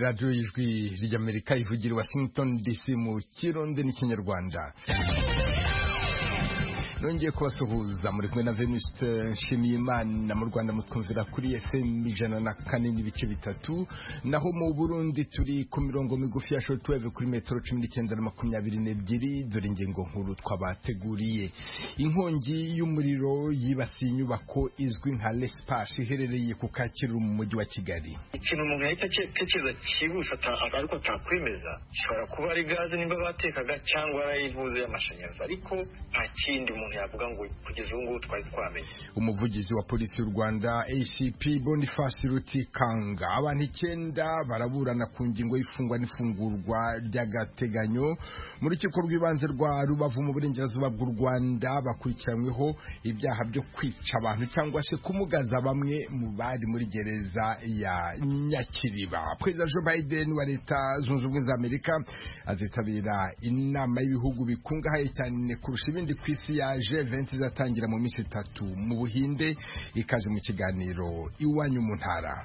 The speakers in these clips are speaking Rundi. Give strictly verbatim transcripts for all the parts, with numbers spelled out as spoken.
Radio Ijwi ry'Amerika ivugira Washington D C mu Kirundi n'ikinyarwanda. Nongeye kubasuhuza muri kumwe na Venuste Nshimiyimana mu Rwanda mutwumvira kuri F M ijana na kane n'ibice bitatu, naho mu Burundi turi ku mirongo migufi ya shortwave kuri metero cumi n'icyenda na makumyabiri n'ebyiri. Dore ingingo nkuru twabateguriye. Inkongi y'umuriro yibasiye inyubako izwi nka L'Espace iherereye ku Kacyiru mu mujyi wa Kigali. Ikintu umuntu yahita atekereza kibusha ariko atakwemeza gishobora kuba ari gaze nimba batekaga cyangwa arayivuze y'amashanyarazi, ariko nta kindi umuntu yavuga ngo kugeza ubu ngubu twari twamenye. Umuvugizi wa polisi y'u Rwanda A C P Boniface Rutikanga, abantu icyenda baraburana ku ngingo y'ifungwa n'ifungurwa ry'agateganyo mu rukiko rw'ibanze rwa Rubavu mu burengerazuba bw'u Rwanda, bakurikiranyweho ibyaha byo kwica abantu cyangwa se kumugaza bamwe mu bari muri gereza ya Nyakiriba. Perezida Joe Biden wa Leta Zunze Ubumwe za Amerika azitabira inama y'ibihugu bikungahaye cyane kurusha ibindi ku isi ya G twenty izatangira mu minsi itatu mu Buhinde. Ikaze mu kiganiro Iwanyu mu Ntara.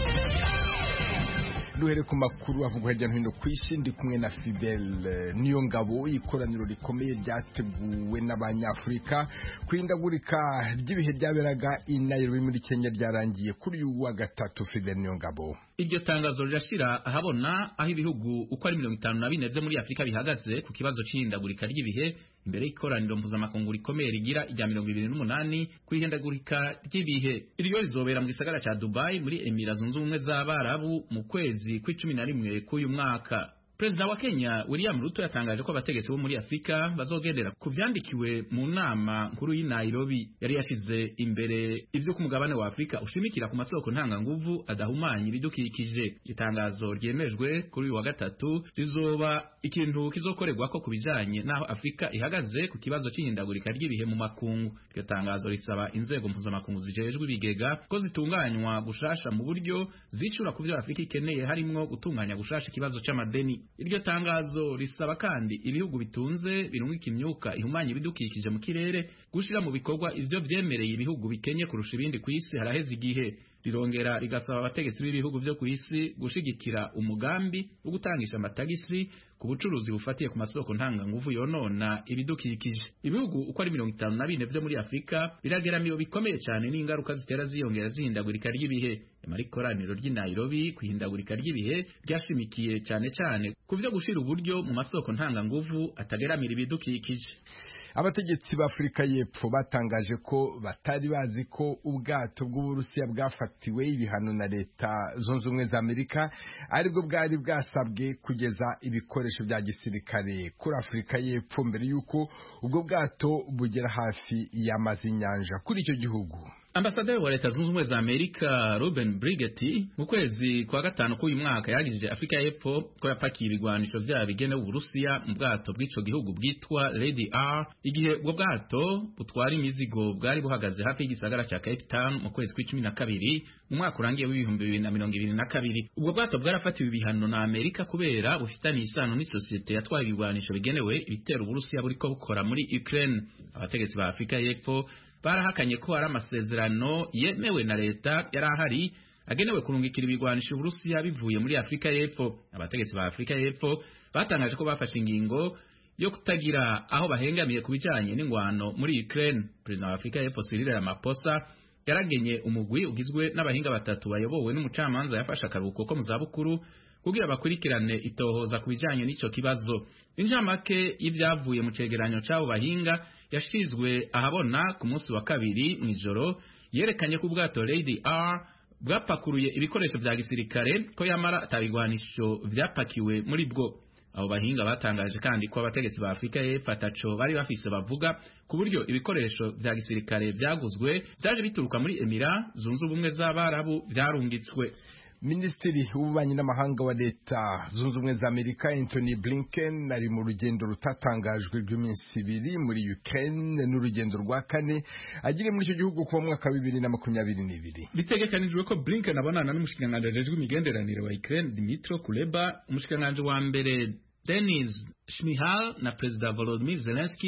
Duhere ku makuru avugwa hirya no hino ku isi, ndi kumwe na Fidel Niyongabo. Ikoraniro rikomeye ryateguwe n'Abanyafurika kwindagurika ry'ibihe byaberaga i Nairobi muri Kenya ryarangiye kuri uyu wa gatatu. Fidel Niyongabo, iryo tangazo rirashira ahabona aho ibihugu uko ari mirongo itanu na bine byo muri Afrika bihagaze ku kibazo c'ihindagurika ry'ibihe imbere y'ikoraniro mpuzamakungu rikomeye rigira irya mirongo ibiri n'umunani ku ihindagurika ry'ibihe. Iryo rizobera mu gisagara ca Dubai muri Emira Zunze Ubumwe z'Abarabu mu kwezi kw'icumi na rimwe k'uyu mwaka. Perezida wa Kenya William Ruto yatangaje ko abategetsi bo muri Afrika bazogendera ku vyandikiwe mu nama nkuru y'i Nairobi. Yari yashize imbere ivyo ku mugabane wa Afrika ushimikira ku masoko ntanga nguvu adahumanya ibidukikije. Itangazo ryemejwe kuri uyu wa gatatu rizoba ikintu kizokorerwa ko kubijanye naho Afrika ihagaze ku kibazo c'ihindagurika ry'ibihe mu makungu. Iryo tangazo risaba inzego mpuzamakungu zijejwe ibigega ko zitunganywa gushasha mu buryo zishura ku vyo Afrika ikeneye, harimwo gutunganya gushasha ikibazo c'amadeni. Iryo tangazo risaba kandi ibihugu bitunze birungika imyuka ihumanya ibidukikije mu kirere gushira mu bikorwa ivyo vyemereye ibihugu bikenye kurusha ibindi ku isi haraheze igihe. Rirongera rigasaba abategetsi b'ibihugu vyo ku isi gushigikira umugambi wo gutangisha amatagisi ku bucuruzi bufatiye ku masoko ntanga nguvu yonona ibidukikije. Ibihugu uko ari mirongo itanu na bine vyo muri Afrika birageramiwe bikomeye cyane n'ingaruka zitera ziyongera zihindagurika ry'ibihe. Emari koraniro ry'i Nairobi kwihindagurika ry'ibihe ryashimikiye cyane cyane ku vyo gushira uburyo mu masoko ntanga nguvu atageramira ibidukikije. Abategetsi b'Afrika y'Epfo batangaje ko batari bazi ko ubwato bw'Uburusiya bwafatiwe ibihano na Leta Zunze Ubumwe za Amerika aribwo bwari bwasabwe kugeza ibikoresho bya gisirikare kuri Afrika y'Epfo mbere yuko ubwo bwato bugera hafi y'amazi inyanja kuri icyo gihugu. Ambasaderi wa Leta Zunze Ubumwe za Amerika Ruben Brigetti mu kwezi kwa gatanu k'uyu mwaka yagirije Afrika y'Epfo ko yapakiye ibigwanisho vya bigenewe Uburusiya mu bwato bw'ico gihugu bwitwa Lady R, igihe ubwo bwato butwara imizigo bwari buhagaze hafi y'igisagara ca Cape Town mu kwezi kw'icumi na kabiri mu mwaka urangiye w'ibihumbi bibiri na mirongo ibiri na kabiri. Ubwo bwato bwarafatiwe ibihano na Amerika kubera bufitanye isano n'isosiyete yatwaye ibigwanisho bigenewe ibitero Uburusiya buriko bukora muri Ukraine. Abategetsi ba Afrika y'Epfo barahakanye ko ari amasezerano yemewe na leta yari ahari agenewe kurungikira ibigwanisho Uburusiya bivuye muri Afrika y'Epfo. Abategetsi ba Afrika y'Epfo batangaje ko bafashe ingingo yo kutagira aho bahengamiye kubijanye n'ingwano muri Ukraine. Perezida wa Afrika y'Epfo Cyril Ramaphosa yaragenye umugwi ugizwe n'abahinga batatu bayobowe n'umucamanza yafashe akaruhuko ko mu zabukuru kugira bakurikirane itohoza kubijanye n'ico kibazo. Injamake y'ivyavuye mu cegeranyo c'abo bahinga yashizwe ahabona ku munsi wa kabiri mw'ijoro yerekanye ko ubwato Lady R bwapakuruye ibikoresho vya gisirikare ko yamara atabigwanisho vyapakiwe muri bwo. Abo bahinga batangaje kandi ko abategetsi ba Afrika y'Epfo ataco bari bafise bavuga ku buryo ibikoresho vya gisirikare vyaguzwe vyaje bituruka muri Emira Zunze Ubumwe z'Abarabu vyarungitswe. Minisitiri w'ububanyi n'amahanga wa Leta Zunze Ubumwe za Amerika Anthony Blinken ari mu rugendo rutatangajwe rw'iminsi ibiri muri Ukraine n'urugendo rwa kane agire muri icyo gihugu kuva mu mwaka wa bibiri na makumyabiri n'ibiri. Bitegekanijwe ko Blinken abonana n'umushikiranganji ajejwe imigenderanire wa Ukraine Dmytro Kuleba, umushikiranganji wa mbere Denis Shmihal na Perezida Volodymyr Zelensky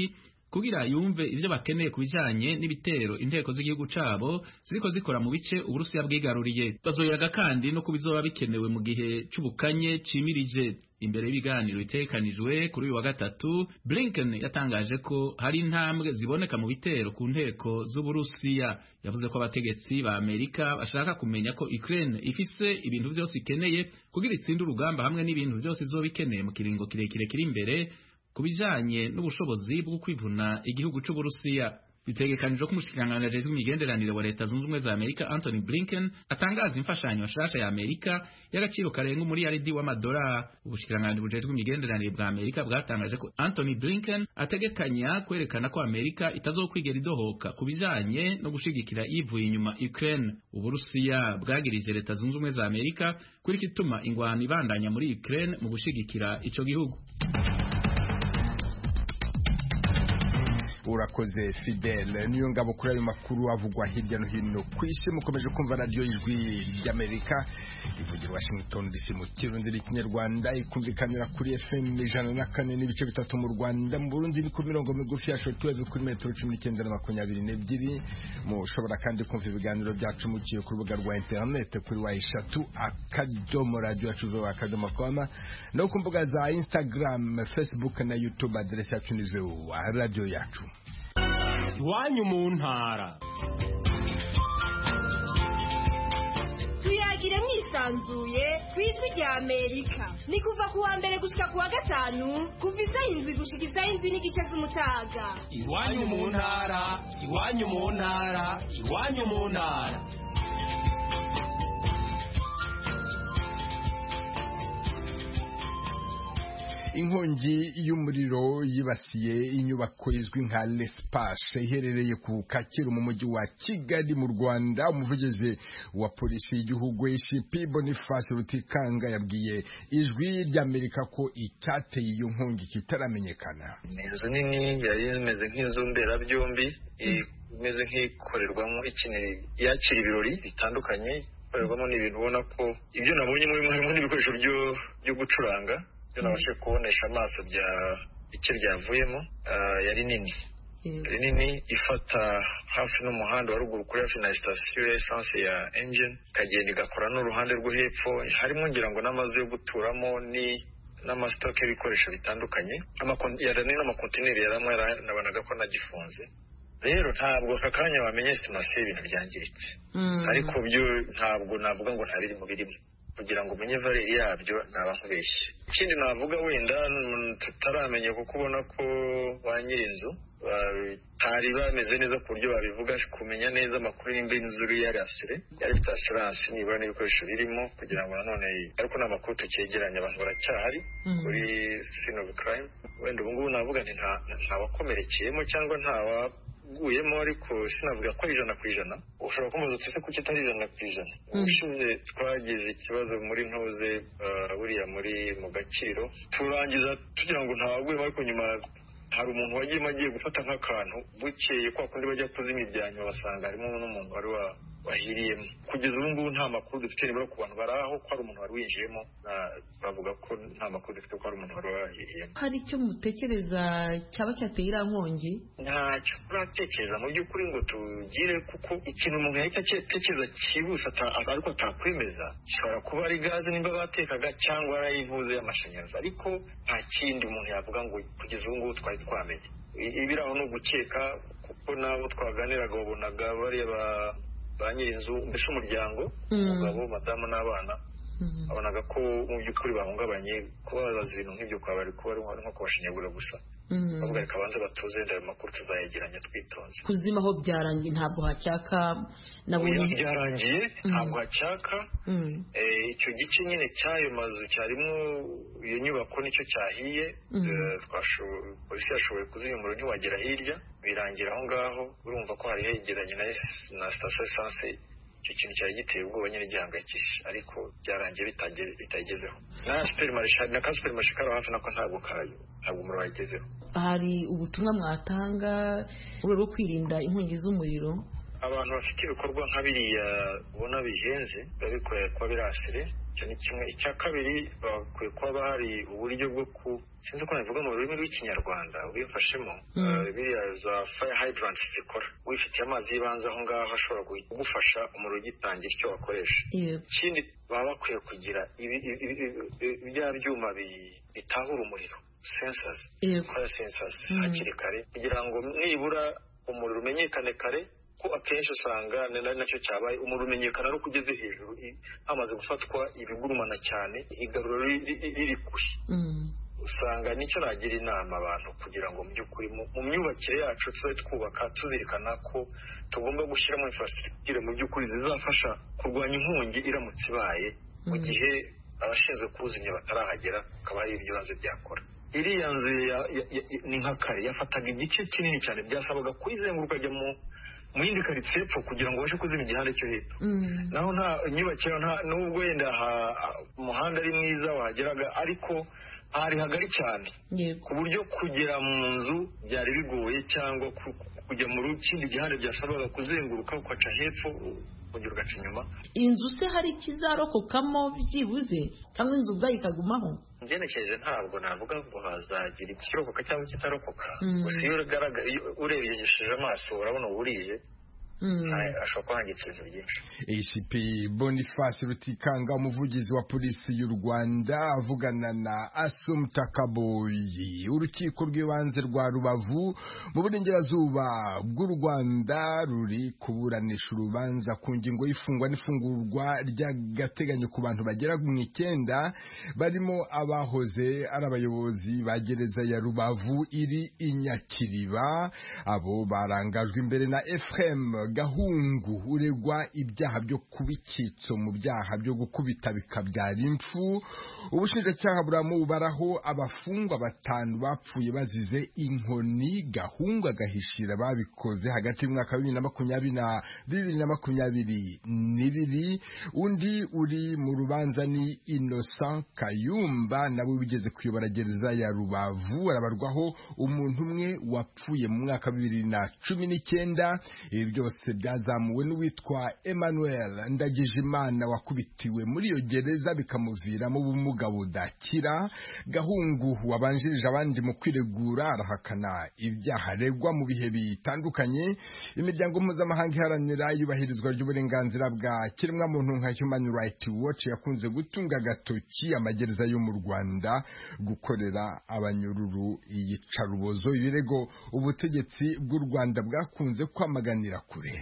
kugira yumve ivyo bakeneye kubijanye n'ibitero inteko z'igihugu cabo ziriko zikora mu bice Uburusiya bwigaruriye. Bazoyaga kandi no kubizoba bikenewe mu gihe c'ubukanye cimirije. Imbere y'ibiganiro bitekanijwe kuri uyu wa gatatu, Blinken yatangaje ko hari intambwe ziboneka mu bitero ku nteko z'Uburusiya. Yavuze ko abategetsi ba Amerika bashaka kumenya ko Ukraine ifise ibintu vyose ikeneye kugira itsinde urugamba hamwe n'ibintu vyose izoba ikeneye mu kiringo kirekire kiri imbere kubijanye n'ubushobozi bwo kwivuna igihugu c'Uburusiya. Bitegekanijwe ko umushikiranganji ajejwe imigenderanire wa Leta Zunze Ubumwe za Amerika Anthony Blinken atangaza imfashanyo nshasha ya Amerika y'agaciro karenga umuriyaridi w'amadolari. Ubushikiranganji bujejwe imigenderanire bwa Amerika bwatangaje ko Anthony Blinken ategekanya kwerekana ko Amerika itazokwigera idohoka kubijanye no gushigikira ivuye inyuma Ukraine. Uburusiya bwagirije Leta Zunze Ubumwe za Amerika kuri kituma ingwano ibandanya muri Ukraine mu gushigikira ico gihugu. Urakoze Fidel. Niyo ngabo kuri ayo makuru avugwa hirya no hino ku isi. Mukomeje kumva radio Ijwi ry'Amerika ivugira Washington D C mu Kirundi n'Ikinyarwanda, ikumvikanira kuri F M ijana na kane n'ibice bitatu mu Rwanda. Mu Burundi ni ku mirongo migufi ya shortwave kuri metero cumi n'icyenda na makumyabiri n'ebyiri. Mushobora kandi kumva ibiganiro byacu mugiye ku rubuga rwa internet kuri wa eshatu akadomo radio yacu akadomo com, no ku mbuga za Instagram, Facebook na YouTube. Adresse yacu ni wa radio yacu. Iwanyu mu ntara. Tuyagire mwisanzuye kw'Ijwi rya Amerika. Ni kuva ku wa mbere gushika ku wa gatanu kuva isaha indwi gushika isaha indwi n'igice z'umutaga. Iwanyu mu ntara, iwanyu mu ntara, iwanyu mu ntara. Inkongi y'umuriro yibasiye inyubako izwi nka L'Espace iherereye ku Kacyiru mu mujyi wa Kigali mu Rwanda. Umuvugizi wa polisi y'igihugu A C P Boniface Rutikanga yabwiye Ijwi ry'Amerika ko icyateye iyo nkongi kitaramenyekana. Inzu nini yari imeze nk'inzu mberabyombi imeze nk'ikorerwamo ikintu yakira ibirori bitandukanye, ikorerwamo n'ibintu ubona ko ibyo nabonye muri harimo n'ibikoresho byo byo gucuranga nabashe kubonesha amaso bya icyo ryavuyemo. Uh, yari nini yari nini ifata hafi n'umuhanda wa ruguru kuri hafi na station ya essence ya engine, kagenda igakora n'uruhande rwo hepfo. Harimo ngira ngo n'amazu yo guturamo ni n'amastoke y'ibikoresho bitandukanye, yarani n'amakontineri yaramwe nabonaga ko nagifunze. Rero ntabwo kakanya wamenye estimation y'ibintu byangiritse, mm. ariko byo ntabwo navuga ngo ntabiri mu birimo kugira ngo umenye valeur yabyo nabakubeshye. Ikindi navuga wenda tutaramenya kuko ubona ko ba nyirinzu batari bameze neza ku buryo babivuga kumenya neza amakuru y'imbe inzu yari asire yari ifite assurance nibura n'ibikoresho birimo kugira ngo nanone, ariko n'amakuru tukegeranya abantu baracyahari mm -hmm. kuri scene of crime. Wenda ubu ngubu navuga nti nta ntawakomerekeyemo cyangwa ntawa guyemo, ariko sinavuga ko ijana ku ijana. Ushobora kumuza utse ko kitari ijana ku ijana. Ubushize twagize ikibazo muri ntuze buriya muri mu Gaciro, turangiza tugira ngo ntawaguyemo, ariko nyuma hari umuntu wagiye agiye gufata nk'akantu bukeye kwa kundi bajya kuzimya ibyanyu basanga harimo n'umuntu wari wa wahiriyemo. Kugeza ubu ngubu nta makuru dufite nibura ku bantu baraho ko hari umuntu wari winjiyemo, bavuga ko nta makuru dufite ko hari umuntu wari wahiriyemo. Hari icyo mutekereza cyaba cyateye iriya nkongi? Ntacyo turatekereza mu by'ukuri ngo tugire, kuko ikintu umuntu yahita atekereza cyihuse ariko atakwemeza gishobora kuba ari gaze nimba batekaga cyangwa ari ivuze y'amashanyarazi, ariko nta kindi umuntu yavuga ngo kugeza ubu ngubu twari twamenye. Ibiraho no gukeka, kuko nabo twaganiraga babonaga bari ba ba nyirinzu mbese umuryango, umugabo mm. madamu n'abana mm. abonaga ko mu by'ukuri bahungabanye, kuba bazaza ibintu nk'ibyo kwa bari kuba ari nko kubashinyagura gusa. Mm. bavuga reka banze batuze ndayo makuru tuzayegeranya twitonze. Kuzima ho byarangiye ntabwo hacyaka nabonye byarangiye mm. ntabwo hacyaka mm. eh icyo gice nyine cyayo mazu cyarimo iyo nyubako nicyo cyahiye. mm. uh, twashoboye polisi yashoboye kuzimya umuriro ntiwagera hirya, birangira aho ngaho. Urumva ko hari hegeranye na na station essence, icyo kintu cyari giteye ubwoba nyine gihangayikishije, ariko byarangiye bitagezeho. Na supermarché na ka supermarché karo hafi nako ntabwo kayo ntabwo umuriro wagezeho. Hari ubutumwa mwatanga mu rwo kwirinda inkongi z'umuriro? Abantu bafite ibikorwa nka biriya ubona bihenze babikoye kwa birasire, icyo ni kimwe. Icya kabiri bakwiye kuba hari uburyo bwo ku sinzi uko nabivuga mu rurimi rw'ikinyarwanda ubifashemo biriya za fire hydrants zikora wifitiye amazi y'ibanze aho ngaho ashobora kugufasha umuriro ugitangira icyo wakoresha. Ikindi baba bakwiye kugira bya byuma bitahura umuriro sensors fire sensors hakiri kare kugira ngo nibura umuriro umenyekane kare, ko akenshi usanga nacyo cyabaye umuriro umenyekana ari kugeze hejuru hamaze gufatwa ibigurumana cyane igarura riri kure. Usanga nicyo nagira inama abantu kugira ngo mu by'ukuri mu myubakire yacu tube twubaka tuzirikana ko tugomba gushyiramo infrastructure mu by'ukuri zizafasha kurwanya inkongi iramutse ibaye mu gihe abashinzwe kuwuzimya batarahagera akaba ari ibyo banze byakora. Iriya nzu ni nka kare yafataga igice kinini cyane, byasabaga kuyizenguruka ajya mu mu yindi karitsiye epfo kugira ngo ubashe kuzimya igihande cyo hepfo. Naho nta nyubakiro nubwo wenda umuhanda ari mwiza wahageraga, ariko hari hagari cyane ku buryo kugera mu nzu byari bigoye, cyangwa kujya mu kindi gihande byasabaga kuzenguruka ukaca hepfo kongera ugaca inyuma. Inzu se hari ikizarokokamo byibuze cyangwa inzu ubwayo ikagumaho? Ngenekereje ntabwo navuga ngo hazagira ikirokoka cyangwa ikitarokoka. Gusa iyo urebesheje amaso urabona uburije ashobora kuhangitse ibintu byinshi. A C P Boniface Rutikanga, umuvugizi wa polisi y'u Rwanda, avugana na Assumpta Kaboyi. Urukiko rw'ibanze rwa Rubavu mu burengerazuba bw'u Rwanda ruri kuburanisha urubanza ku ngingo y'ifungwa n'ifungurwa ry'agateganyo ku bantu bagera mu icyenda barimo abahoze ari abayobozi ba gereza ya Rubavu iri i Nyakiriba. Abo barangajwe imbere na Ephraim Gahungu uregwa ibyaha byo kubikitso mu byaha byo gukubita bikabyara impfu. Ubushinjacyaha buramubaraho abafungwa batanu bapfuye bazize inkoni. Gahungu agahishira babikoze hagati y'umwaka wa bibiri na makumyabiri na bibiri na makumyabiri n'ibiri. Undi uri mu rubanza ni Innocent Kayumba, nawe wigeze kuyobora gereza ya Rubavu, arabarwaho umuntu umwe wapfuye mu mwaka wa bibiri na cumi n'icyenda. Ibi byose byazamuwe n'uwitwa Emmanuel Ndagijimana wakubitiwe muri iyo gereza bikamuviramo ubumuga budakira. Gahungu wabanjirije abandi mu kwiregura arahakana ibyaha aregwa mu bihe bitandukanye. Imiryango mpuzamahanga iharanira iyubahirizwa ry'uburenganzira bwa kiremwamuntu nka Human Rights Watch yakunze gutunga agatoki amagereza yo mu Rwanda gukorera abanyururu iyicarubozo. Ibirego ubutegetsi bw'u Rwanda bwakunze kwamaganira kure.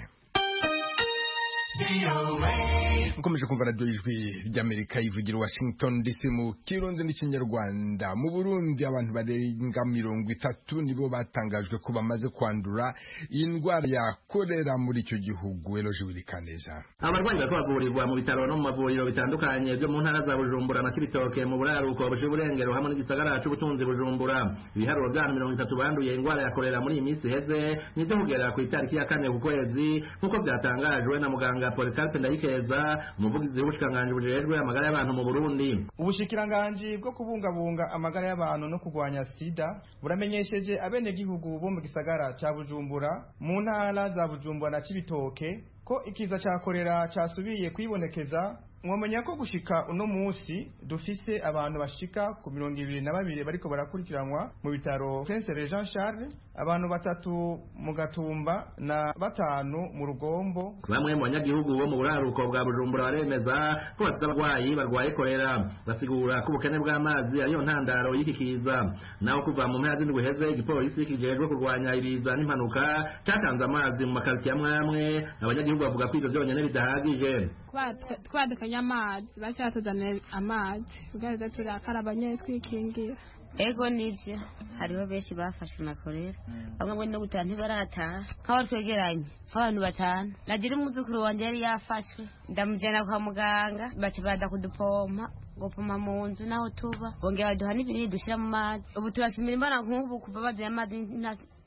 Mukomeje kumva radio ijwi ry'Amerika ivugira Washington D C mu Kirundi n'Ikinyarwanda. Mu Burundi abantu barenga mirongo itatu nibo batangajwe ko bamaze kwandura indwara ya kolera muri icyo gihugu. Eloge Wilikaneza. Abarwayi bavurirwa mu bitaro no mu mavuriro bitandukanye byo mu ntara za Bujumbura na Cibitoke mu buraruko bw'Uburengero hamwe n'igisagara cy'ubutunzi Bujumbura. Ibiharuro bya mirongo itatu banduye indwara ya kolera muri iyi minsi heze nibyo kugera ku itariki ya kane ku kwezi nkuko byatangajwe na muganga Policarpe Ndayikeza, umuvugizi w'ubushikanganje bujejwe amagara y'abantu mu Burundi. Ubushikiranganje bwo kubungabunga amagara y'abantu no kurwanya sida buramenyesheje abene gihugu bo mu gisagara ca Bujumbura mu ntara za Bujumbura na Cibitoke ko ikiza ca kolera casubiye kwibonekeza. Mwamenya ko gushika uno munsi dufise abantu bashika ku mirongo ibiri na babiri bariko barakurikiranwa mu bitaro Prince Jean Charles, abantu batatu mu Gatumba na batanu mu Rugombo. Bamwe mu banyagihugu bo mu buraruko bwa Bujumbura baremeza ko bafite abarwayi barwaye kolera, basigura ko ubukene bw'amazi ariyo ntandaro y'ikikiza. Naho kuva mu mpera z'indwi heze igipolisi kijejwe kurwanya ibiza n'impanuka cyatanze amazi mu makaritiye amwe, abanyagihugu bavuga ko ivyo byonyene bidahagije. Twadukanye amazi bacyatuzanira amazi ugaze turakaraba nyene twikingira. Ego nivyo hariho benshi bafashwe na kolera, bamwe bwe no gutaha ntibarataha nk'aho twegeranye abantu batanu. Nagira umuzukuru wanje yari yafashwe ndamujyana kwa muganga baca bada kudupompa gupoma mu nzu naho tuba bongera baduha n'ibinini dushira mu mazi. Ubu turashimira Imana nk'ubu kuva baduha amazi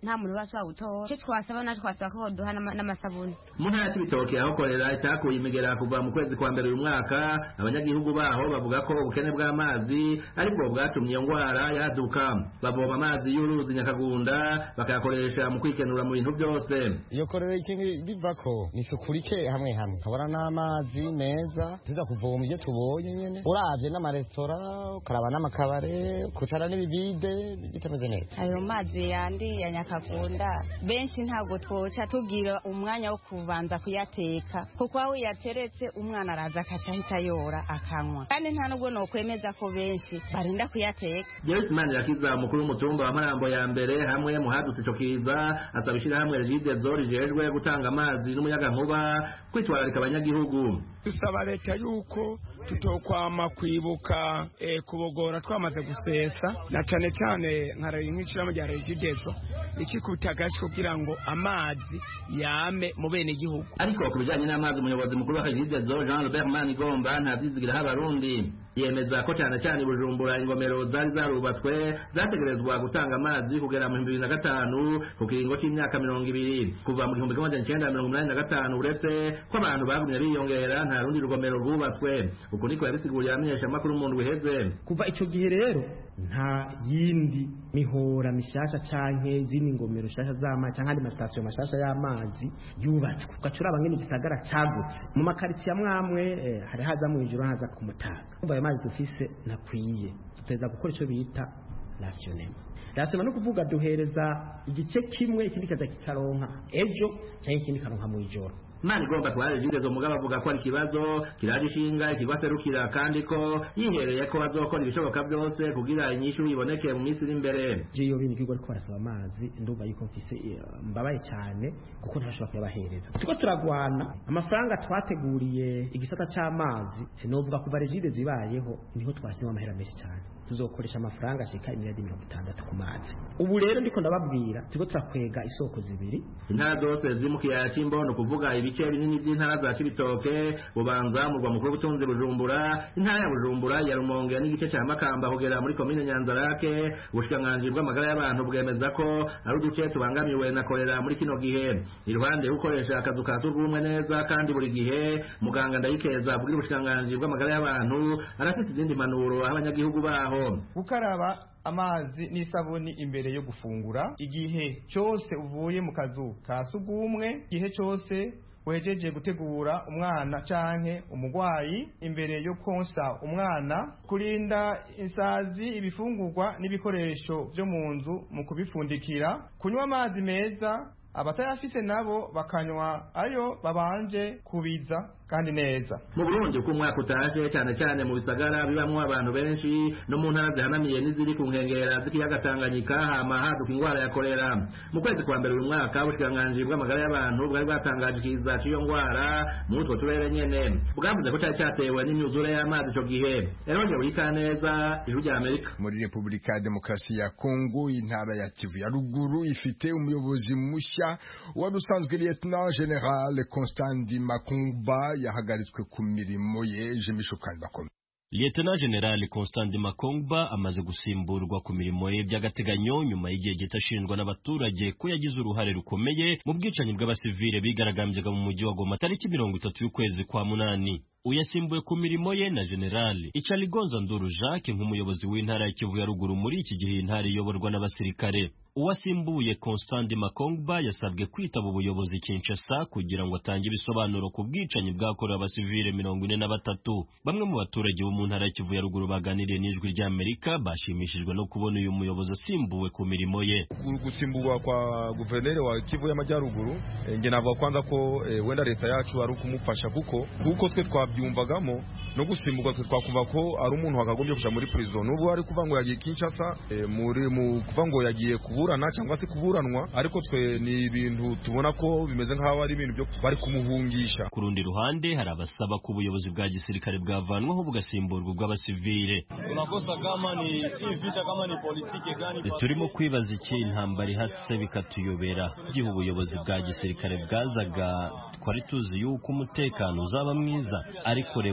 nta muntu bashobora gutora icyo twasaba natwe twasaba ko boduha n'amasabuni. Mu ntara y'Ibitoke aho korera itakuye imigera kuva mu kwezi kwa mbere uyu mwaka, abanyagihugu baho bavuga ko ubukene bw'amazi aribwo bwatumye iyo ngwara yaduka. Bavoma amazi y'uruzi Nyakagunda bakayakoresha mu kwikenura mu bintu byose. Iyo korera ikintu bivako ni isuku rike hamwe hamwe, kabona n'amazi meza tuza kuvoma ibyo tubonye nyene, uravye n'amaresitora ukaraba n'amakabare kucara n'ibibide bitameze neza. Ayo mazi yandi ya Nyakagunda benshi ntabwo twoca tugira umwanya wo kubanza kuyateka, kuko aho yateretse umwana araza akaca ahita yora akanywa, kandi nta nubwo no kwemeza ko benshi barinda kuyateka. Joyce Manirakiza umukuru w'umutumba wa Marambo ya mbere hamwe mu hadutse ico kiza asabishira hamwe Regide Zori jejwe gutanga amazi n'umuyaga nkuba kwitwararika abanyagihugu. Dusaba leta yuko tutokwama kwibuka e, kubogora twamaze gusesa na cane cane nkaraye nk'ishiramo rya Regidezo ikikuta gashi kugira ngo amazi yame mu bene gihugu. Ariko kubijanye n'amazi umuyobozi mukuru wa Regidezo Jean Robert Manigomba ntazizigira abarundi yemeza ko cyane cyane Bujumbura ingomero zari zarubatswe zategerezwa gutanga amazi kugera mu bibiri na gatanu ku kiringo cy'imyaka mirongo ibiri kuva mu gihumbi kimwe magana cyenda mirongo inani na gatanu uretse ko abantu bagumye biyongera nta rundi rugomero rwubatswe. Uko niko yabisiguriye amenyesha amakuru mu ndwi iheze. Kuva ico gihe rero nta yindi mihora mishasha canke zini ngomero shasha z'amazi canke andi masitasiyo mashasha y'amazi yubatswe. Ugacura abangene gisagara cagutse mu makaritsiye amwamwe eh, hari haza mu ijoro haza ku mutaga. Umva ayo mazi dufise nakwiye tuteza gukora ico bita rationnement. Rationnement no kuvuga duhereza igice kimwe ikindi kaza kikaronka ejo canke ikindi karonka mu ijoro. Mani gomba tware Regidezo mugaba avuga ko ari kibazo kiraje ishinga ikigwaserukira kandi ko yihereye ko bazokora ibishoboka byose kugira inyishu iboneke mu minsi iri imbere. Je yo bindi kigwa ko arasaba amazi ndumva yuko mfise mbabaye cyane kuko ntashobora kuyabahereza. Tuko turagwana amafaranga twateguriye igisata cy'amazi novuga kuva Regidezo zibayeho niho twasima amahera menshi cyane. Tuzokoresha amafaranga ashika imiliyoni mirongo itandatu ku mazi. Ubu rero ndiko ndababwira tuko turakwega isoko zibiri. Intara zose zimukiya Kimbondo kuvuga ibice binini by'intara za Cibitoke Bubanza mu rwa mukuru w'ubutunzi Bujumbura, intara ya Bujumbura ya Rumonge n'igice cya Makamba kugera muri komine Nyanzarake. Ubushikiranganji bw'amagara y'abantu bwemeza ko ari uduce tubangamiwe na kolera muri kino gihe. Iruhande ukoresha akazu ka surwumwe neza kandi buri gihe muganga Ndayikeza bw'iri ubushikiranganji bw'amagara y'abantu arafite izindi manuro abanyagihugu baho. Gukaraba amazi n'isabuni imbere yo gufungura igihe cyose uvuye mu kazu ka sugumwe, igihe cyose wejeje gutegura umwana canke umugwayi, imbere yo konsa umwana, kurinda insazi ibifungurwa n'ibikoresho byo mu nzu mu kubifundikira, kunywa amazi meza, abatayafise nabo bakanywa ayo babanje kubiza kandi neza. Mu Burundi uko umwaka utaje cyane cyane mu bisagara bibamwo abantu benshi no mu ntara zihanamiye n'iziri ku nkengera z'ikiyaga Tanganyika hama haduka ingwara ya kolera. Mu kwezi kwa mbere uyu mwaka ubushikiranganji bw'amagara y'abantu bwari bwatangaje ikiza cy'iyo ngwara mu utwo turere nyene bwavuze ko cyari cyatewe n'imyuzure y'amazi ico gihe. Eronje burika neza ijuru rya Amerika. Muri Republika ya Demokarasi ya Kongo intara ya Kivu ya ruguru ifite umuyobozi mushya wari usanzwe Lieutenant General Constant Makumba yahagaritswe ku mirimo ye. Jemisho kandi bakomeye. Lieutenant General Constant Makongba amaze gusimburwa ku mirimo ye by'agateganyo nyuma y'igihe gitashinjwa n'abaturage ko yagize uruhare rukomeye mu bwicanyi bw'abasivile bigaragambyaga mu mujyi wa Goma tariki mirongo itatu y'ukwezi kwa munani. Uyasimbuye ku mirimo ye na General Ichaligonza Nduru Jacques nk'umuyobozi w'intara ya Kivu ya ruguru muri iki gihe intara iyoborwa n'abasirikare. Uwasimbuye Constant Makongba yasabwe kwitaba ubuyobozi Kinshasa kugira ngo atange ibisobanuro ku bwicanyi bwakorewe abasivile mirongo ine na batatu. Bamwe mu baturage bo mu ntara ya Kivu ya ruguru baganiriye n'ijwi rya Amerika bashimishijwe no kubona uyu muyobozi asimbuwe ku mirimo ye. Gusimburwa kwa guverineri wa Kivu y'Amajyaruguru nge navuga kwanza ko e, wenda leta yacu ari ukumufasha kuko kuko twe twabyumvagamo no gusimburwa twe twakumva ko ari umuntu wakagombye kuja muri prison. N'ubu ari kuva ngo yagiye Kinshasa e, muri mu kuva ngo yagiye kuburana cyangwa se kuburanwa, ariko twe ni ibintu tubona ko bimeze nk'aho ari ibintu byo bari kumuhungisha. Ku rundi ruhande hari abasaba ko ubuyobozi bwa gisirikare bwavanwaho bugasimburwa bw'abasivile. Tunakosa kama ni vita kama ni politike gani? Turimo kwibaza iki intambara ihatse bikatuyobera. Gihe ubuyobozi bwa gisirikare bwazaga twari tuzi yuko umutekano uzaba mwiza, ariko reba ubu ngubu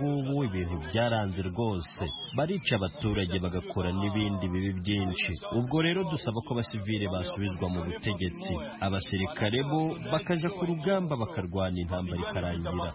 ngubu ibintu byaranze rwose, barica abaturage bagakora n'ibindi bibi byinshi. Ubwo rero dusaba ko abasivile basubizwa mu butegetsi, abasirikare bo bakaja ku rugamba bakarwana intambara ikarangira.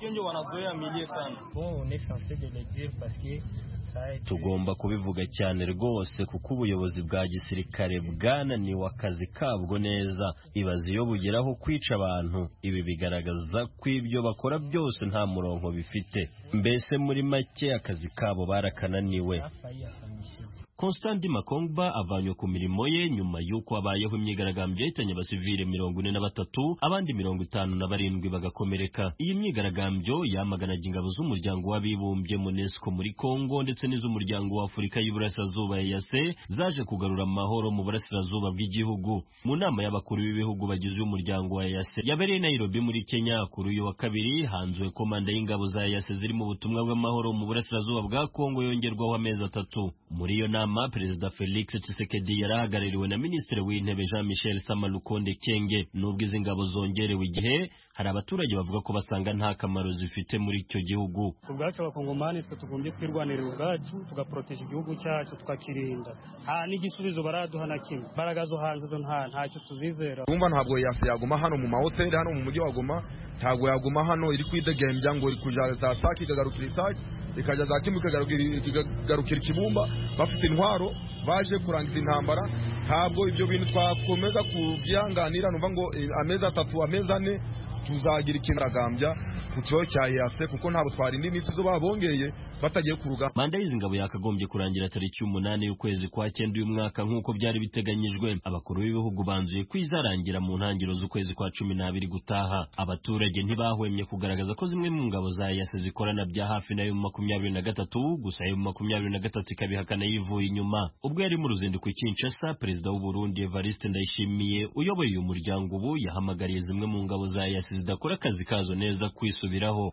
Tugomba kubivuga cyane rwose kuko ubuyobozi bwa gisirikare bwananiwe akazi kabwo neza. Ibaze iyo bugeraho kwica abantu, ibi bigaragaza ko ibyo bakora byose nta murongo bifite. Mbese muri make akazi kabo barakananiwe. Constant Makongba avanywe ku mirimo ye nyuma y'uko habayeho imyigaragambyo yahitanye abasivile mirongo ine na batatu, abandi mirongo itanu na barindwi bagakomereka. Iyi myigaragambyo yamaganaga ingabo z'umuryango w'abibumbye MONUSCO muri Kongo ndetse n'iz'umuryango wa Afurika y'Iburasirazuba E A C zaje kugarura amahoro mu burasirazuba bw'igihugu. Mu nama y'abakuru b'ibihugu bagize umuryango wa E A C yabereye Nairobi muri Kenya kuri uyu wa kabiri, hanzuwe komanda y'ingabo za E A C ziri mu butumwa bw'amahoro mu burasirazuba bwa Kongo yongerwaho amezi atatu. Muri iyo nama Perezida Felix Tshisekedi yarahagarariwe na Minisitiri w'Intebe Jean Michel Samalukonde Kyenge. Nubwo izi ngabo zongerewe igihe, hari abaturage bavuga ko basanga nta kamaro zifite muri icyo gihugu. Ubwacu abakongomani twe tugombye kwirwanirira ubwacu, tugaproteje igihugu cyacu tukakirinda. Nta n'igisubizo baraduha na kimwe. Imbaraga zo hanze zo nta ntacyo tuzizera. Umva ntabwo yase yaguma hano mu mahoteli hano mu mujyi wa Goma, ntabwo yaguma hano iri kwidegembya ngo iri kuja za Sake ikagarukira Sake, ikaja za Kimu ikagarukira Kibumba, bafite intwaro baje kurangiza intambara. Ntabwo ibyo bintu twakomeza kubyanganira, numva ngo amezi atatu amezi ane tuzagira ikinagambya ku cyo cya E A C kuko ntabwo twarinda iminsi zo babongeye batagiye kuruga. Manda y'izi ngabo yakagombye kurangira tariki umunani y'ukwezi kwa cyenda uyu mwaka nk'uko byari biteganyijwe. Abakuru b'ibihugu banzuye kwizarangira mu ntangiriro z'ukwezi kwa cumi n'abiri gutaha. Abaturage ntibahwemye kugaragaza ko zimwe mu ngabo za E A C zikorana bya hafi nayo makumyabiri na gatatu, gusa ayo makumyabiri na gatatu ikabihakana yivuye inyuma. Ubwo yari mu ruzinduko i Kinshasa, Perezida w'u Burundi Evariste Ndayishimiye uyoboye uyu muryango ubu yahamagariye zimwe mu ngabo za E A C zidakora akazi kazo neza kwisubiraho.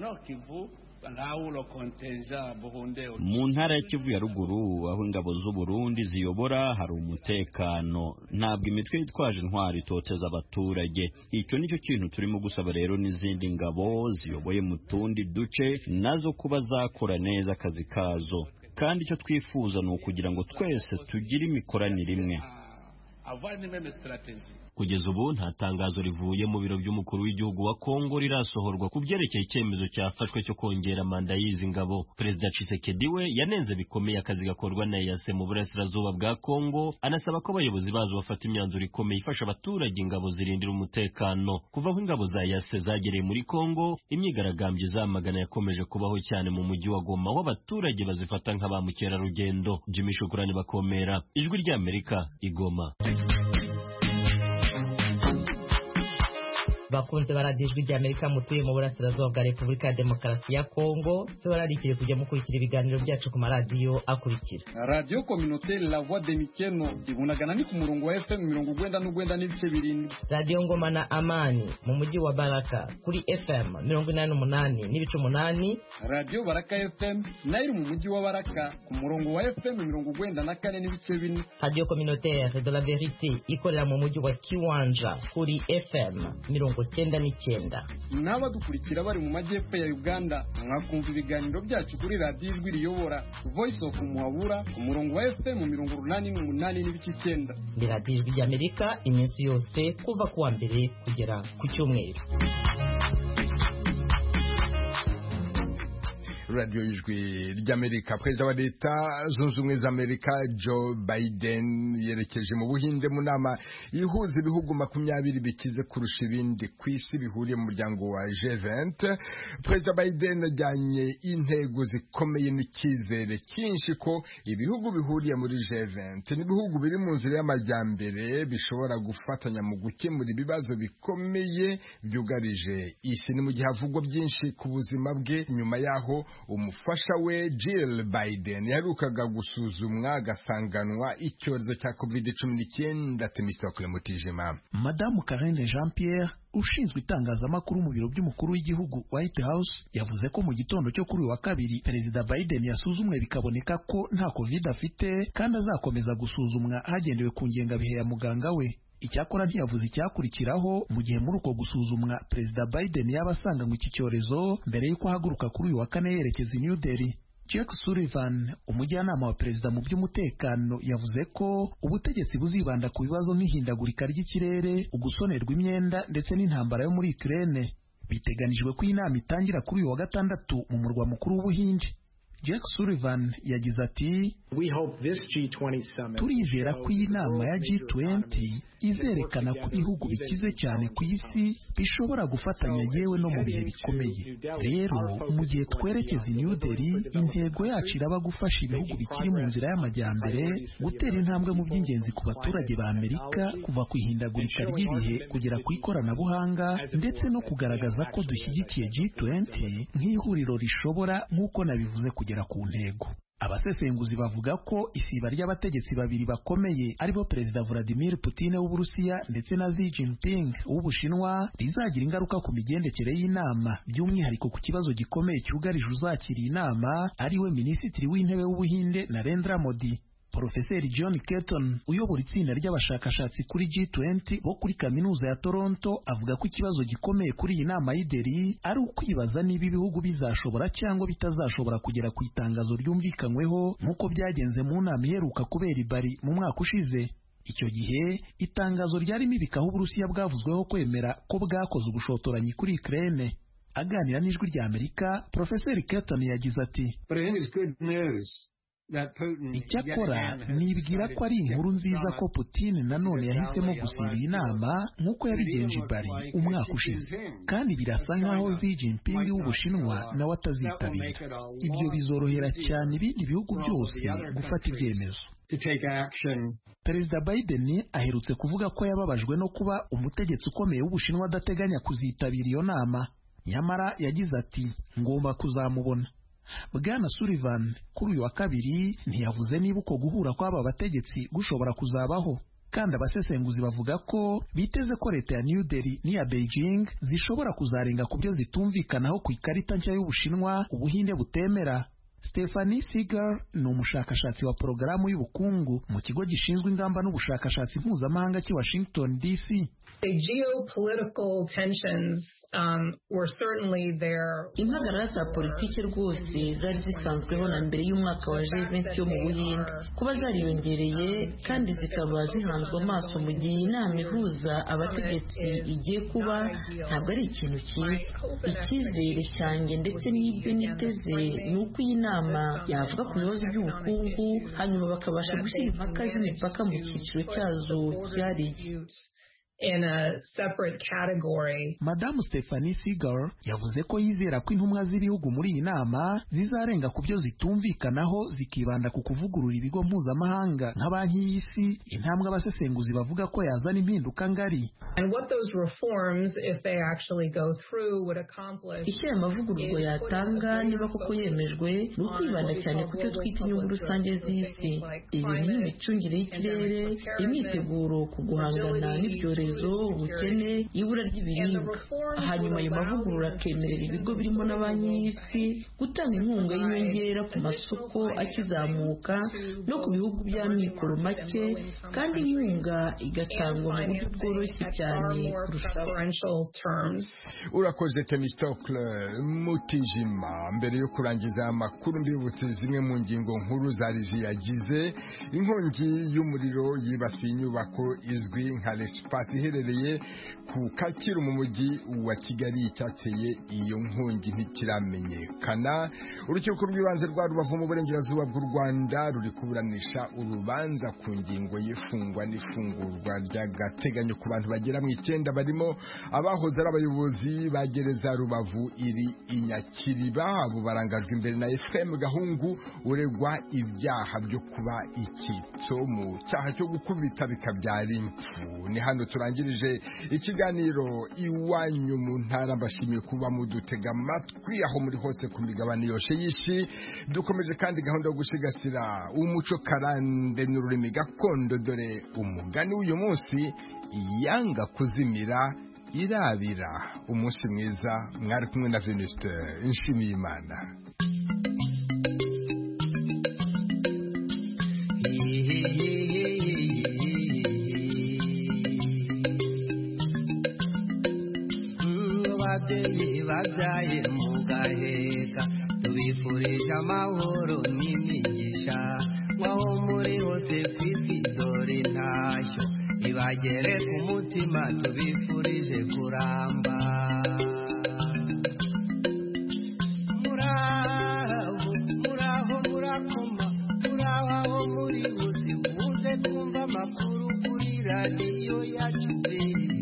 Mu ntara ya Kivu ya ruguru aho ingabo z'u Burundi ziyobora hari umutekano, ntabwo imitwe yitwaje intwari itoteza abaturage. Icyo nicyo kintu turimo gusaba rero n'izindi ngabo ziyoboye mu tundi duce nazo kuba zakora neza akazi kazo, kandi icyo twifuza ni ukugira ngo twese tugire imikoranire imwe. Kugeza ubu nta tangazo rivuye mu biro by'umukuru w'igihugu wa Kongo rirasohorwa ku byerekeye icyemezo cyafashwe cyo kongera manda y'izi ngabo. Perezida Tshisekedi we yanenze bikomeye akazi gakorwa na E A C mu burasirazuba bwa Kongo, anasaba ko abayobozi bazo bafata imyanzuro ikomeye ifasha abaturage ingabo zirindira umutekano. Kuva aho ingabo za E A C zagereye muri Kongo, imyigaragambyo izamagana yakomeje kubaho cyane mu mujyi wa Goma, aho abaturage bazifata nk'aba mukerarugendo. Jimmy Shukrani Bakomera, Ijwi ry'Amerika, Igoma. Bakunze baradijwe ry'Amerika mutuye mu burasirazuba bwa Repubulika ya Demokarasi ya Kongo, tubararikire kujya mukurikira ibiganiro byacu ku maradiyo akurikira. Radio Communautaire La Voix de Mikeno ibunagana ni ku murongo wa F M mirongo ugwenda n'ugwenda n'ibice birindwi. Radio Ngoma na Amani mu mujyi wa Baraka kuri F M mirongo inani n'umunani n'ibice umunani. Radio Baraka F M nayo mu mujyi wa Baraka ku murongo wa F M mirongo ugwenda na kane n'ibice bine. Radio Communautaire de la Vérité ikorera mu mujyi wa Kiwanja kuri F M mirongo cyenda n'icyenda. N'abadukurikira bari mu majyepfo ya Uganda mwakumva ibiganiro byacu kuri Radio Ijwi riyobora Voice of Muhabura ku murongo wa F M mirongo urunani n'umunani n'ibice icyenda. Ni Radio Ijwi ry'Amerika iminsi yose kuva kuwa mbere kugera ku cyumweru. Radio Ijwi ry'Amerika. Perezida wa Leta Zunze Ubumwe z'Amerika Joe Biden yerekeje mu Buhinde mu nama ihuza ibihugu makumyabiri bikize kurusha ibindi ku isi bihuriye mu muryango wa G twenty. Perezida Biden ajyanye intego zikomeye n'icyizere cyinshi ko ibihugu bihuriye muri G twenty n'ibihugu biri mu nzira y'amajyambere bishobora gufatanya mu gukemura ibibazo bikomeye byugarije isi. Ni mu gihe havugwa byinshi ku buzima bwe nyuma yaho umufasha we Jill Biden yarukaga gusuzumwa agasanganwa icyorezo cya covid cumi n'icyenda. Temistokle Mutijima. Madamu Karine Jean Pierre ushinzwe itangazamakuru mu biro by'umukuru w'igihugu White House yavuze ko mu gitondo cyo kuri wa kabiri Perezida Biden yasuzumwe bikaboneka ko nta covid afite kandi azakomeza gusuzumwa hagendewe ku ngengabihe ya muganga we. Icyakora ntiyavuze icyakurikiraho mu gihe muri uko gusuzumwa Perezida Biden yaba asanganywe iki cyorezo mbere y'uko ahaguruka kuri uyu wa kane yerekeza i New Delhi. Jake Sullivan, umujyanama wa perezida mu by'umutekano, yavuze ko ubutegetsi buzibanda ku bibazo nk'ihindagurika ry'ikirere, ugusonerwa imyenda ndetse n'intambara yo muri Ukraine. Biteganijwe ko inama itangira kuri uyu wa gatandatu mu murwa mukuru w'Ubuhinde. Jake Sullivan yagize ati turizera ko iyi nama ya G twenty izerekana ko ibihugu bikize cyane ku isi bishobora gufatanya yewe no mu bihe bikomeye. Rero mu gihe twerekeza i New Delhi, intego yacu iraba gufasha ibihugu bikiri mu nzira y'amajyambere gutera intambwe mu by'ingenzi ku baturage ba Amerika, kuva ku ihindagurika ry'ibihe kugera ku ikoranabuhanga, ndetse no kugaragaza ko dushyigikiye G twenty nk'ihuriro rishobora, nk'uko nabivuze, kugera ku ntego. Abasesenguzi bavuga ko isiba ry'abategetsi babiri bakomeye aribo Perezida Vladimir Putin w'Uburusiya ndetse na Xi Jinping w'Ubushinwa rizagira ingaruka ku migendekere y'inama, by'umwihariko ku kibazo gikomeye cyugarije uzakira inama ariwe Minisitiri w'Intebe w'Ubuhinde Narendra Modi. Profeseri John Keaton uyobora itsinda ry'abashakashatsi kuri G twenty bo kuri kaminuza ya Toronto avuga ko ikibazo gikomeye kuri iyi nama y'i Delhi ari ukwibaza niba ibihugu bizashobora cyangwa bitazashobora kugera ku itangazo ryumvikanyweho nk'uko byagenze mu nama iheruka kubera i Bari mu mwaka ushize. Icyo gihe itangazo ryarimo ibikaho Uburusiya bwavuzweho kwemera ko bwakoze ubushotoranyi kuri Ukraine. Aganira n'ijwi rya Amerika, Profeseri Keaton yagize ati icyakora nibwira ko ari inkuru nziza ko Putin nanone yahisemo gusiba iyi nama nk'uko yabigenje i Bari umwaka ushize, kandi birasa nk'aho Xi Jinping w'Ubushinwa nawe atazitabira. Ibyo bizorohera cyane ibindi bihugu byose gufata ibyemezo. Perezida Biden aherutse kuvuga ko yababajwe no kuba umutegetsi ukomeye w'Ubushinwa adateganya kuzitabira iyo nama, nyamara yagize ati ngomba kuzamubona. Bwana Sullivan kuri uyu wa kabiri ntiyavuze niba uko guhura kw'aba bategetsi gushobora kuzabaho, kandi abasesenguzi bavuga ko biteze ko leta ya New Delhi n'iya Beijing zishobora kuzarenga ku byo zitumvikanaho ku ikarita nshya y'Ubushinwa Ubuhinde butemera. Stephanie Seeger ni umushakashatsi wa porogaramu y'ubukungu mu kigo gishinzwe ingamba n'ubushakashatsi mpuzamahanga cy'i Washington D C. The geopolitical tensions um, were certainly there. Impagarara za politiki rwose zari zisanzweho na mbere y'umwaka wa G twenty yo mu Buhinde, kuba zariyongereye kandi zikaba zihanzwe amaso mu gihe inama ihuza abategetsi igiye kuba, ntabwo ari ikintu cyiza. Icyizere cyanjye ndetse n'ibyo niteze ni uko iyi nama yavuga ku bibazo by'ubukungu, hanyuma bakabasha gushyira impaka z'imipaka mu cyiciro cyazo cyihariye. In a separate category. Madamu Stephanie Seeger yavuze ko yizera ko intumwa z'ibihugu muri iyi nama zizarenga ku byo zitumvikanaho zikibanda ku kuvugurura ibigo mpuzamahanga nka Banki y'Isi, intambwe abasesenguzi bavuga ko yazana impinduka ngari. And what those reforms, if they actually go through, would accomplish. Icyo aya mavugururwa yatanga niba koko yemejwe ni ukwibanda cyane ku cyo twita inyungu rusange z'isi, ibintu nk'imicungire y'ikirere, imyiteguro ku guhangana n'ibyorezo, ubukene, ibura ry'ibiribwa. Hanyuma ayo mavugurura akemerera ibigo birimo na Banki y'Isi gutanga inkunga y'inyongera ku masoko akizamuka no ku bihugu bya mikoro make, kandi inkunga igatangwa mu buryo bworoshye cyane kurushaho. Urakoze Temistokle Mutijima. Mbere yo kurangiza amakuru mbibutse zimwe mu ngingo nkuru zari ziyagize. Inkongi y'umuriro yibasiye inyubako izwi nka L'espace iherereye ku Kacyiru mu mujyi wa Kigali. Icyateye iyo nkongi ntikiramenyekana. Urukiko rw'ibanze rwa Rubavu mu burengerazuba bw'u Rwanda ruri kuburanisha urubanza ku ngingo y'ifungwa n'ifungurwa ry'agateganyo ku bantu bagera mu icyenda barimo abahoze ari abayobozi ba gereza Rubavu iri i Nyakiriba. Abo barangajwe imbere na Ephraim Gahungu uregwa ibyaha byo kuba icyitso mu cyaha cyo gukubita bikabyara impfu. Ni hano turangirije ikiganiro Iwanyu mu Ntara. Mbashimiye kuba mudutega amatwi aho muri hose ku migabane yose y'isi. Dukomeje kandi gahunda yo gusigasira umuco karande n'ururimi gakondo, dore umugani w'uyu munsi: iyanga kuzimira irabira. Umunsi mwiza. Mwari kumwe na Venuste Nshimiyimana. n'ababyeyi babyaye mugaheka tubifurije amahoro n'imigisha nk'aho muri hose ku isi dore intashyo ibagere ku mutima tubifurije kuramba muraho muraho murakoma muraho aho muri hose muze twumva amakuru kuri radiyo yacu